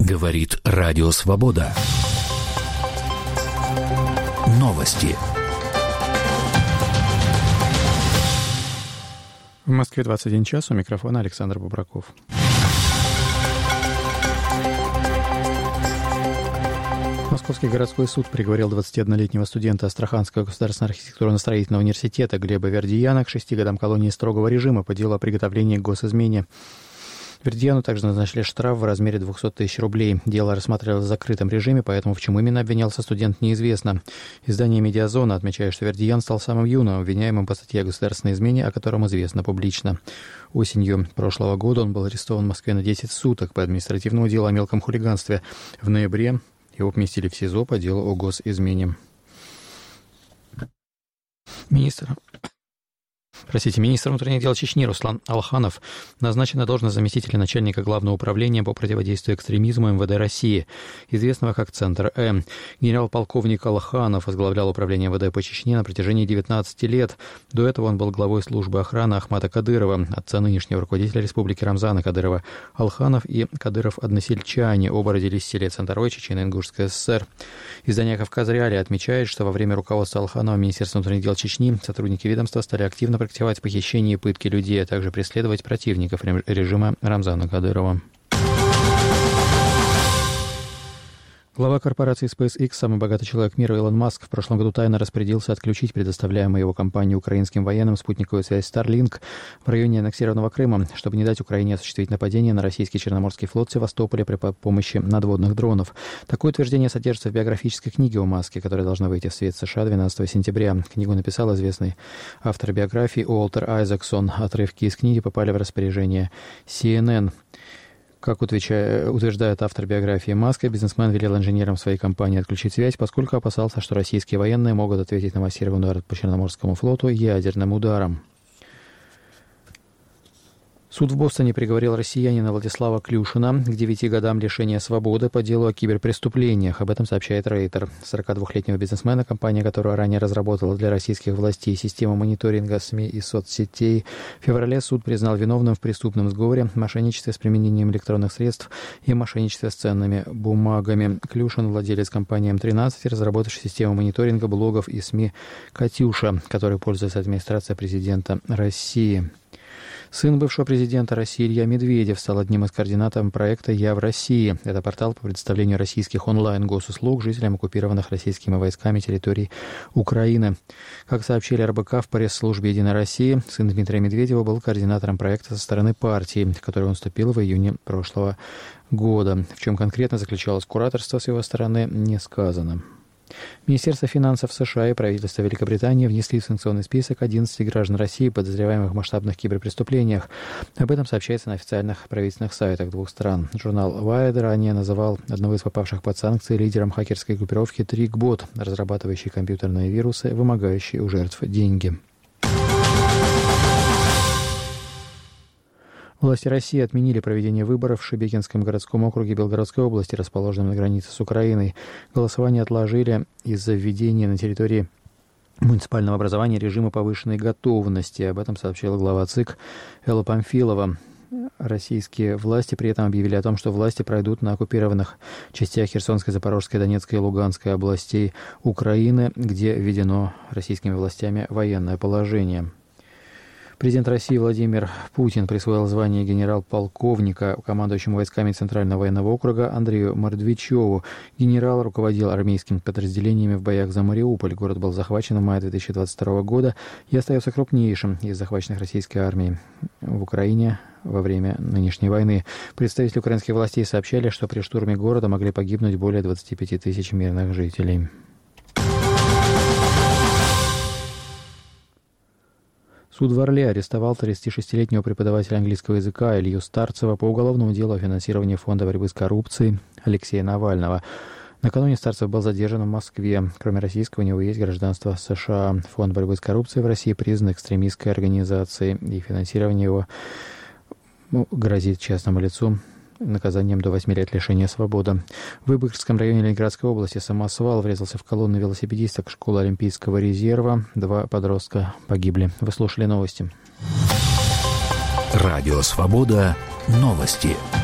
Говорит Радио Свобода. Новости. В Москве 21 час. У микрофона Александр Бубраков. Московский городской суд приговорил 21-летнего студента Астраханского государственного архитектурно-строительного университета Глеба Вердияна к 6 годам колонии строгого режима по делу о приготовлении к госизмене. Вердияну также назначили штраф в размере 200 тысяч рублей. Дело рассматривалось в закрытом режиме, поэтому в чем именно обвинялся студент, неизвестно. Издание «Медиазона» отмечает, что Вердиян стал самым юным обвиняемым по статье о государственной измене, о котором известно публично. Осенью прошлого года он был арестован в Москве на 10 суток по административному делу о мелком хулиганстве. В ноябре его поместили в СИЗО по делу о госизмене. Министр внутренних дел Чечни Руслан Алханов назначен на должность заместителя начальника Главного управления по противодействию экстремизму МВД России, известного как Центр М. Генерал-полковник Алханов возглавлял управление МВД по Чечне на протяжении 19 лет. До этого он был главой службы охраны Ахмата Кадырова, отца нынешнего руководителя республики Рамзана Кадырова. Алханов и Кадыров односельчане, оба родились в селе Центровой, Чечено-Ингушской ССР. Издание «Кавказ Реалии» отмечает, что во время руководства Алханова Министерства внутренних дел Чечни сотрудники ведомства стали активно практиковать похищение и пытки людей, а также преследовать противников режима Рамзана Кадырова. Глава корпорации SpaceX, самый богатый человек мира Илон Маск, в прошлом году тайно распорядился отключить предоставляемую его компанией украинским военным спутниковую связь Starlink в районе аннексированного Крыма, чтобы не дать Украине осуществить нападение на российский Черноморский флот в Севастополе при помощи надводных дронов. Такое утверждение содержится в биографической книге о Маске, которая должна выйти в свет США 12 сентября. Книгу написал известный автор биографии Уолтер Айзексон. Отрывки из книги попали в распоряжение CNN. Как утверждает автор биографии Маска, бизнесмен велел инженерам своей компании отключить связь, поскольку опасался, что российские военные могут ответить на массированный удар по Черноморскому флоту ядерным ударом. Суд в Бостоне приговорил россиянина Владислава Клюшина к 9 годам лишения свободы по делу о киберпреступлениях. Об этом сообщает Рейтер. 42-летнего бизнесмена, компания которого ранее разработала для российских властей систему мониторинга СМИ и соцсетей, в феврале суд признал виновным в преступном сговоре, мошенничестве с применением электронных средств и мошенничестве с ценными бумагами. Клюшин — владелец компании М13, разработавшей систему мониторинга блогов и СМИ «Катюша», которой пользуется администрация президента России. Сын бывшего президента России Илья Медведев стал одним из координаторов проекта «Я в России». Это портал по предоставлению российских онлайн-госуслуг жителям оккупированных российскими войсками территорий Украины. Как сообщили РБК в пресс-службе «Единой России», сын Дмитрия Медведева был координатором проекта со стороны партии, в который он вступил в июне прошлого года. В чем конкретно заключалось кураторство с его стороны, не сказано. Министерство финансов США и правительство Великобритании внесли в санкционный список 11 граждан России, подозреваемых в масштабных киберпреступлениях. Об этом сообщается на официальных правительственных сайтах двух стран. Журнал Wired ранее называл одного из попавших под санкции лидером хакерской группировки TrickBot, разрабатывающей компьютерные вирусы, вымогающие у жертв деньги. Власти России отменили проведение выборов в Шебекинском городском округе Белгородской области, расположенном на границе с Украиной. Голосование отложили из-за введения на территории муниципального образования режима повышенной готовности. Об этом сообщила глава ЦИК Элла Памфилова. Российские власти при этом объявили о том, что власти пройдут на оккупированных частях Херсонской, Запорожской, Донецкой и Луганской областей Украины, где введено российскими властями военное положение. Президент России Владимир Путин присвоил звание генерал-полковника командующему войсками Центрального военного округа Андрею Мордвичеву. Генерал руководил армейскими подразделениями в боях за Мариуполь. Город был захвачен в мае 2022 года и остается крупнейшим из захваченных российской армией в Украине во время нынешней войны. Представители украинских властей сообщали, что при штурме города могли погибнуть более 25 тысяч мирных жителей. Суд в Орле арестовал 36-летнего преподавателя английского языка Илью Старцева по уголовному делу о финансировании фонда борьбы с коррупцией Алексея Навального. Накануне Старцев был задержан в Москве. Кроме российского, у него есть гражданство США. Фонд борьбы с коррупцией в России признан экстремистской организацией, и финансирование его грозит частному лицу наказанием до 8 лет лишения свободы. В Выборгском районе Ленинградской области самосвал врезался в колонну велосипедисток школы Олимпийского резерва. 2 подростка погибли. Вы слушали новости. Радио «Свобода». Новости.